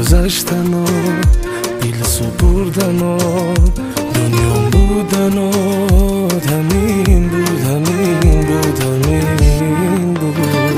گذشتن و دل سپردن و دنیا بودن و همین بود همین بود همین بود